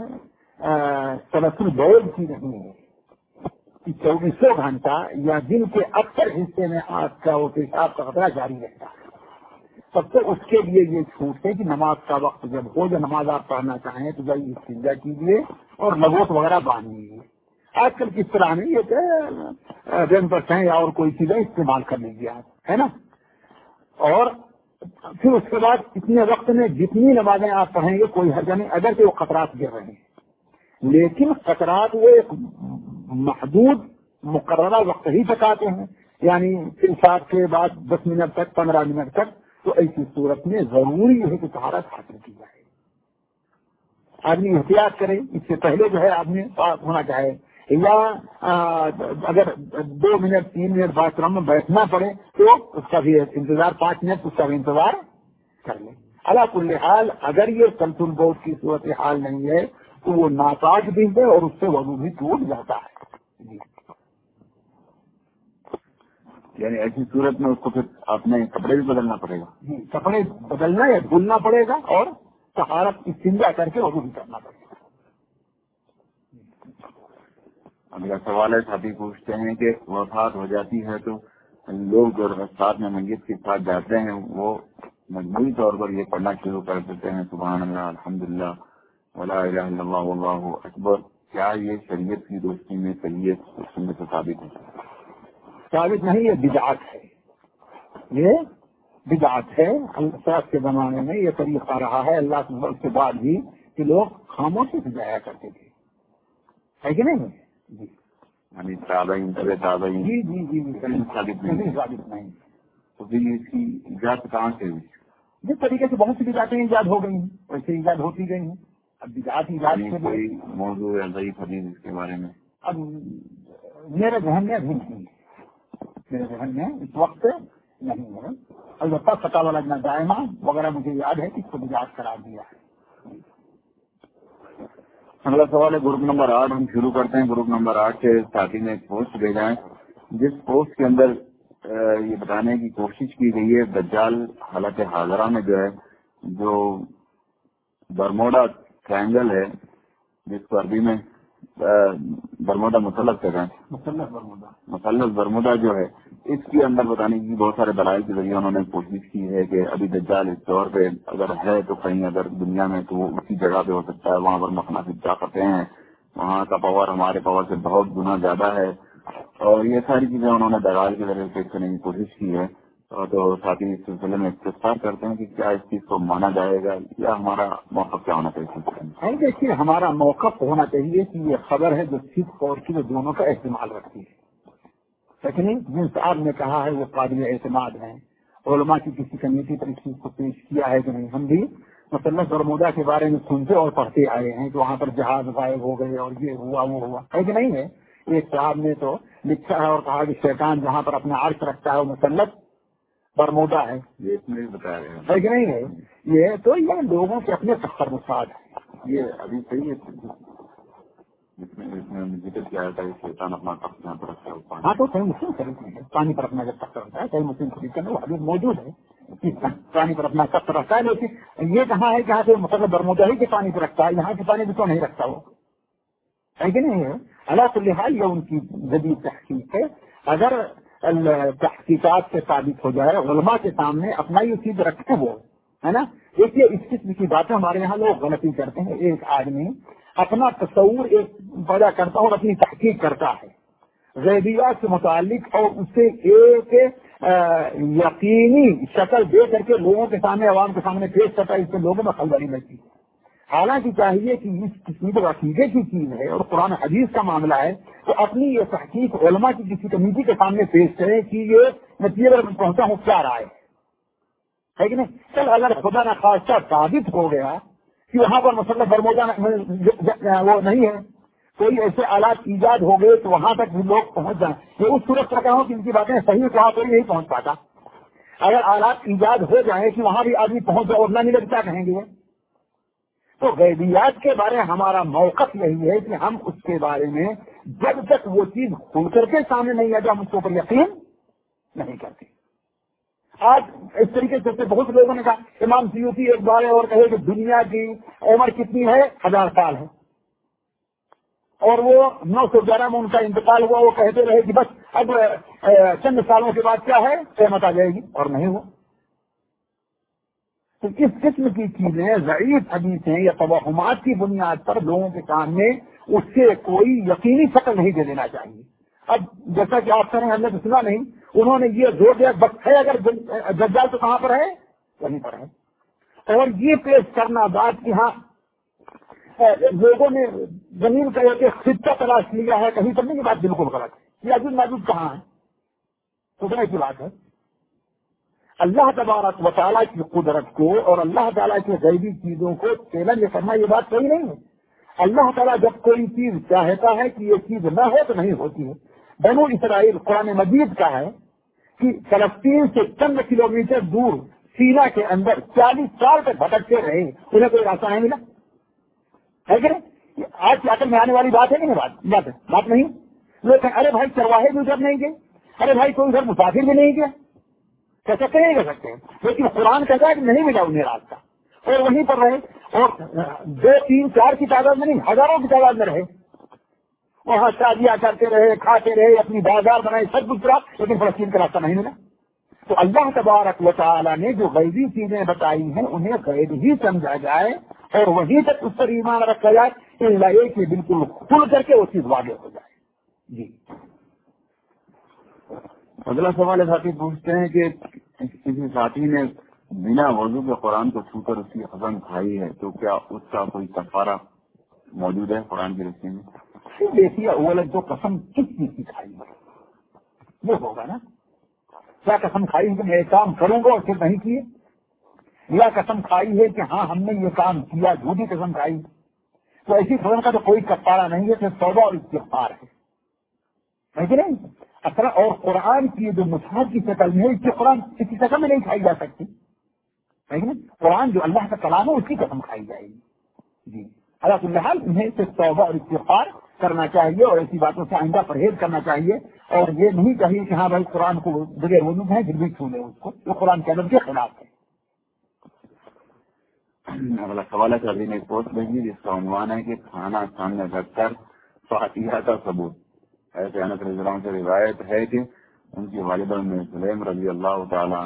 تلسل بول کی نہیں ہے کہ 24 گھنٹہ یا دن کے اکثر حصے میں آپ کا وہ پیشاب کا خطرہ جاری رہتا ہے، تب تو اس کے لیے یہ چھوٹ ہے کہ نماز کا وقت جب ہو، جو نماز آپ پڑھنا چاہیں تو جب استنجا کیجیے اور لغوت وغیرہ باندھ لیجیے۔ آج کل کس طرح نہیں یہ کہ 10% یا اور کوئی چیزیں استعمال کر لیجیے آپ، ہے نا، اور پھر اس کے بعد اتنے وقت میں جتنی نمازیں آپ پڑھیں گے کوئی حرج نہیں، اگر کہ وہ خطرات گر رہے ہیں، لیکن خطرات وہ ایک محدود مقررہ وقت ہی تک آتے ہیں، یعنی پھر 7 کے بعد 10 منٹ تک 15 منٹ تک، تو ایسی صورت میں ضروری ہے کہ طہارت حاصل کی جائے، آدمی احتیاط کرے، اس سے پہلے جو ہے آدمی پاک ہونا چاہے، یا اگر 2 منٹ 3 منٹ باتھ روم میں بیٹھنا پڑے تو اس کا بھی انتظار، 5 منٹ اس کا بھی انتظار کر لیں۔ علی کل حال اگر یہ تلفل بورڈ کی صورت حال نہیں ہے تو وہ ناپاک بھی ہے اور اس سے وضو بھی ٹوٹ جاتا ہے۔ یعنی ایسی صورت میں اس کو پھر اپنے کپڑے بھی بدلنا پڑے گا؟ جی، کپڑے بدلنا یا دھلنا پڑے گا اور طہارت استنجا کر کے وضو بھی کرنا پڑے گا۔ اگلا سوال ہے، ساتھی پوچھتے ہیں کہ وفات ہو جاتی ہے تو لوگ جو ساتھ میں میت کے ساتھ جاتے ہیں وہ مجموعی طور پر یہ پڑھنا شروع کر دیتے ہیں سبحان اللہ، الحمدللہ، ولا الہ الا اللہ، واللہ اکبر، کیا یہ شریعت کی روشنی میں صحیح سنت سے ثابت ہے؟ ثابت نہیں، یہ بدعت ہے، یہ بدعت ہے۔ سلف کے زمانے میں یہ طریقہ رہا ہے اللہ کے فضل کے بعد بھی کہ لوگ خاموشی سے جایا کرتے تھے، ہے کہ نہیں؟ جی، یعنی تابعین تابعین جی جی جی ثابت نہیں، ثابت نہیں۔ تو پھر اس کی ایجاد کہاں سے ہوئی؟ جس طریقے سے بہت سی بدعتیں ایجاد ہو گئی ہیں ویسے ایجاد ہوتی گئی ہیں۔ اب بدعت ایجاد یعنی کے کوئی موضوع یا ضعیف حدیث اس کے بارے میں؟ اب میرے ذہن میں ابھی نہیں ہے، میرے ذہن میں اس وقت نہیں ہے، البتہ فتاوی لجنہ دائمہ وغیرہ مجھے یاد ہے کہ اس کو بدعت قرار دیا ہے۔ اگلا سوال ہے گروپ نمبر 8، ہم شروع کرتے ہیں۔ گروپ نمبر 8 سے ساتھی نے ایک پوسٹ بھیجا ہے جس پوسٹ کے اندر یہ بتانے کی کوشش کی گئی ہے دجال حالت حاضرہ میں جو ہے، جو برموڈا ٹرائنگل ہے جس کو عربی میں برموڈا مثلث کہتے ہیں، مثلث برموڈا جو ہے، اس کے اندر بتانے کی بہت سارے دلائل کے ذریعے انہوں نے کوشش کی ہے کہ ابھی دجال اس طور پہ اگر ہے تو کہیں اگر دنیا میں تو وہ اسی جگہ پہ ہو سکتا ہے، وہاں پر مخنافذ طاقتیں ہیں، وہاں کا پاور ہمارے پاور سے بہت گنا زیادہ ہے، اور یہ ساری چیزیں انہوں نے دلائل کے ذریعے پیش کرنے کی کوشش کی ہے۔ تو ساتھی اس سلسلے میں استفسار کرتے ہیں کہ کیا اس چیز کو مانا جائے گا یا ہمارا موقف کیا ہونا چاہیے؟ دیکھیے، ہمارا موقف ہونا چاہیے کہ یہ خبر ہے جو صدق اور کی دونوں کا احتمال رکھتی ہے، لیکن جن صاحب نے کہا ہے وہ قابل اعتماد ہیں، علماء کی کسی کمیٹی پر اس چیز کو پیش کیا ہے کہ نہیں؟ ہم بھی مثلث برمودا کے بارے میں سنتے اور پڑھتے آئے ہیں کہ وہاں پر جہاز غائب ہو گئے اور یہ ہوا وہ ہوا، ہے کہ نہیں ہے؟ ایک صاحب نے تو لکھا ہے اور کہا کہ شیطان جہاں پر اپنا عرش رکھتا ہے وہ مثلث برمودا ہے، یہ اس میں بتا رہے ہیں، ہے کہ نہیں ہے؟ یہ تو یہ لوگوں کے اپنے تخرصات ہیں۔ یہ ابھی صحیح ہے جس میں ذکر کیا جاتا ہے کہ شیطان اپنا تخت یہاں پر رکھتا ہے۔ ہاں، تو صحیح مسلم شریف میں ہے پانی پر اپنا جب تخت رکھتا ہے، صحیح مسلم شریف میں وہ حدیث موجود ہے کہ پانی پر اپنا تخت رکھتا ہے، لیکن یہ کہاں ہے کہ یہاں سے مطلب برمودا ہی کے پانی پر رکھتا ہے، یہاں کے پانی پہ تو نہیں رکھتا وہ، ہے کہ نہیں ہے؟ اللہ کل حال یہ ان کی جدید تحقیق ہے، اگر تحقیقات سے ثابت ہو جائے، علماء کے سامنے اپنا یہ چیز رکھتے وہ، ہے نا؟ دیکھیے اس قسم کی باتیں ہمارے یہاں لوگ غلطی کرتے ہیں، ایک آدمی اپنا تصور ایک پیدا کرتا اور اپنی تحقیق کرتا ہے غیبیات سے متعلق، اور اسے ایک یقینی شکل دے کر کے لوگوں کے سامنے، عوام کے سامنے پیش کرتا ہے، اس سے لوگوں میں خلبلی مچتی ہے۔ حالانکہ چاہیے کہ اس قسم کو عقیدے کی چیز ہے اور قرآن حدیث کا معاملہ ہے تو اپنی یہ تحقیق علماء کی کسی کمیٹی کے سامنے پیش کرے کہ یہ نتیجے پر پہنچا ہوں کیا رائے ہے کہ نہیں؟ چل اگر خدا نہ خواستہ ثابت ہو گیا کہ وہاں پر مثلث برمودا وہ نہیں ہے، کوئی ایسے آلات ایجاد ہو گئے تو وہاں تک بھی لوگ پہنچ جائیں، یہ اس صورت پر کہوں کہ ان کی باتیں صحیح کہا کوئی نہیں پہنچ پاتا۔ اگر آلات ایجاد ہو جائیں کہ وہاں بھی آدمی پہنچ جائے اور نہ ملے کیا کہیں گے؟ تو غیبیات کے بارے میں ہمارا موقف یہی ہے کہ ہم اس کے بارے میں جب تک وہ چیز کھل کر کے سامنے نہیں آتا ہم اس کے اوپر یقین نہیں کرتے۔ آج اس طریقے سے بہت لوگوں نے کہا امام سیوطی ایک بار اور کہے کہ دنیا کی عمر کتنی ہے؟ 1000 سال ہے، اور وہ 911 میں ان کا انتقال ہوا، وہ کہتے رہے کہ بس اب چند سالوں کے بعد کیا ہے قیامت آ جائے گی، اور نہیں ہوا۔ تو اس قسم کی چیزیں ضعیف حدیثیں یا توہمات کی بنیاد پر لوگوں کے سامنے اس سے کوئی یقینی شکل نہیں دے دینا چاہیے۔ اب جیسا کہ آپ کریں ہم نے تو سنا نہیں، انہوں نے یہ زور دیا وقت ہے اگر دجال تو کہاں پر ہے؟ وہیں پر ہے. اور یہ پیش کرنا بات کہ ہاں لوگوں نے زمین کا ایک خطہ تلاش لیا ہے کہیں پر نہیں، یہ بات بالکل غلط ہے. یہ موجود کہاں ہے؟ سوچنے کی بات ہے. اللہ تبارک و تعالیٰ کی قدرت کو اور اللہ تعالیٰ کی غیبی چیزوں کو چیلنج کرنا یہ بات صحیح نہیں ہے. اللہ تعالیٰ جب کوئی چیز چاہتا ہے کہ یہ چیز نہ ہو تو نہیں ہوتی ہے. بنو اسرائیل قرآن مجید کا ہے کہ فلسطین سے چند کلومیٹر دور سینا کے اندر 40 سال تک بھٹکتے رہے، انہیں کوئی راستہ نہیں ملا ہے کہ نہیں؟ آج کی عقل میں آنے والی بات ہے کہ نہیں؟ بات نہیں. لوگ کہیں ارے بھائی چرواہے بھی ادھر نہیں گئے، ارے بھائی کوئی ادھر مسافر بھی نہیں گیا. کہہ سکتے ہیں، کہہ سکتے ہیں، لیکن قرآن کہتا ہے کہ نہیں ملا انہیں راستہ، اور وہیں پر رہے، اور 2 3 4 کی تعداد میں نہیں، ہزاروں کی تعداد میں رہے. وہاں شادیاں کرتے رہے، کھاتے رہے، اپنی بازار بنائے، سب کچھ کرا، لیکن فلسطین کا راستہ نہیں ملا. تو اللہ تبارک و تعالیٰ نے جو غیبی چیزیں بتائی ہیں انہیں غیب ہی سمجھا جائے اور وہیں تک اس پر ایمان رکھا جائے کہ لائے کہ بالکل کھل کر کے وہ چیز واضح ہو جائے. جی اگلا سوال ساتھی پوچھتے ہیں کہ کسی ساتھی نے بنا وضو کے قرآن کو چھو کر اس کی قسم کھائی ہے تو کیا اس کا کوئی کفارہ موجود ہے قرآن کی رسی میں؟ دیکھیے اول جو قسم کس چیز کی کھائی ہے وہ ہوگا نا. کیا قسم کھائی ہے کہ میں یہ کام کروں گا اور پھر نہیں کیے، یا قسم کھائی ہے کہ ہاں ہم نے یہ کام کیا، جھوٹی قسم کھائی، تو ایسی قسم کا تو کوئی کفارہ نہیں ہے، پھر توبہ اور استغفار ہے کہ نہیں. اصل اور قرآن کی جو مصحف کی شکل میں ہے اس کی قرآن کسی شکل میں نہیں کھائی جا سکتی ہے کہ نہیں. قرآن جو اللہ کا کلام ہے اس کی قسم کھائی جائے گی. جی اللہ کل حال انہیں سے توبہ اور استغفار کرنا چاہیے اور ایسی باتوں سے آئندہ پرہیز کرنا چاہیے، اور یہ نہیں چاہیے کہ ہاں بھائی قرآن کو بغیر وضو ہے پھر بھی چھو لیں اس کو، وہ قرآن کے ادب کے خلاف ہے. اگلا سوال ہے کہ ابھی نے ایک پوسٹ بھیجی جس کا عنوان ہے کہ کھانا سامنے رکھ کر فاتحہ کا ثبوت. ایسے انس رضی اللہ عنہ سے روایت ہے کہ ان کی والدہ ام سلیم رضی اللہ تعالی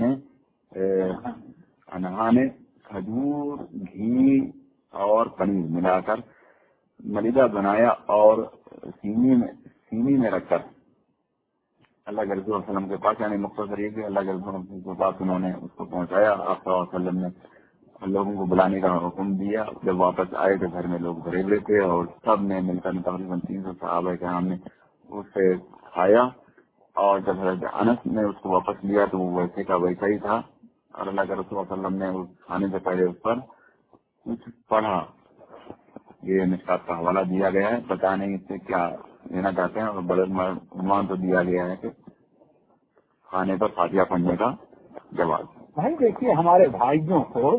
عنہا نے کھجور، گھی اور پنیر ملا کر ملیدہ بنایا اور سینی میں رکھ کر اللہ کے رسول صلی اللہ علیہ وسلم کے پاس، یعنی مختصر یہ کہ اللہ کے رسول کے پاس انہوں نے اس کو پہنچایا. آپ صلی اللہ علیہ وسلم نے لوگوں کو بلانے کا حکم دیا. جب واپس آئے تو گھر میں لوگ بھرے ہوئے تھے اور سب نے مل کر تقریباً 300 صحابہ کرام نے اس سے کھایا، اور جب حضرت انس نے اس کو واپس لیا تو وہ ویسے کا ویسا ہی تھا، اور اللہ کے رسول صلی اللہ علیہ وسلم نے اس کھانے سے پہلے اس پر کچھ پڑھا. یہ مشکات کا حوالہ دیا گیا ہے، پتہ نہیں اس سے کیا لینا چاہتے ہیں، اور بلد عنوان تو دیا گیا ہے کہ کھانے پر فاتحہ پڑھنے کا جواز. بھائی دیکھیے ہمارے بھائیوں کو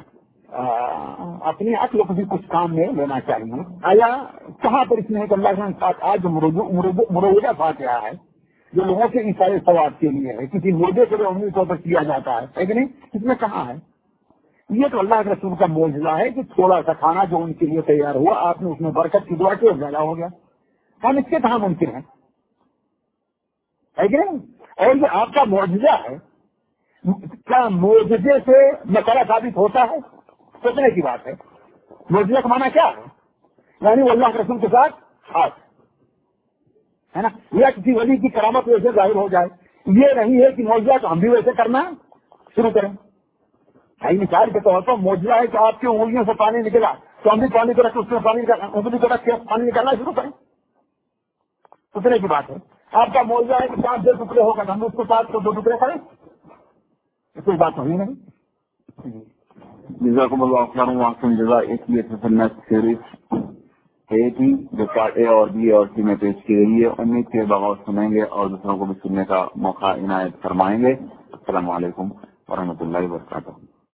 اپنی عقل کو بھی کچھ کام میں لینا چاہیے. آیا کہاں پر اس میں اللہ کے ساتھ آج مروجہ فاتحہ ہے جو لوگوں کے عیسائی ثواب کے لیے ہے، کسی مردے سے عمومی طور پر کیا جاتا ہے کہ نہیں، اس میں کہاں ہے؟ یہ تو اللہ کے رسول کا معجزہ ہے کہ تھوڑا سا کھانا جو ان کے لیے تیار ہوا آپ نے اس میں برکت کی دعا کی اور زیادہ ہو گیا. ہم اس کے کہاں ممکن ہے کہ نہیں؟ اور یہ آپ کا معجزہ ہے، کیا معجزے سے مسئلہ ثابت ہوتا ہے؟ سوچنے کی بات ہے. معجزہ کا معنی کیا ہے؟ یعنی وہ اللہ کے رسول کے ساتھ خاص ہے نا، یا کسی ولی کی کرامت ویسے ظاہر ہو جائے. یہ نہیں ہے کہ معجزہ تو ہم بھی ویسے کرنا شروع کریں. بھائی مثال کے طور پر معجزہ ہے کہ آپ کی انگلیوں سے پانی نکلا تو ہم بھی پانی کو رکھ کے اس میں انگلی کو رکھ کے پانی نکالنا شروع کریں. سوچنے کی بات ہے. آپ کا معجزہ ہے کہ 5 2 ٹکڑے ہوگا ہم اس کو 7 کو 2 ٹکڑے کریں، کوئی بات ہوئی نہیں. جزاکم اللہ خیر و احسن الجزاء. ایک یہ سنت سیریز ایک ہی جو پارٹ اے اور بی اور سی میں پیش کی گئی ہے، امید کے بغور سنیں گے اور دوسروں کو بھی سننے کا موقع عنایت فرمائیں گے. السلام علیکم ورحمۃ اللہ وبرکاتہ.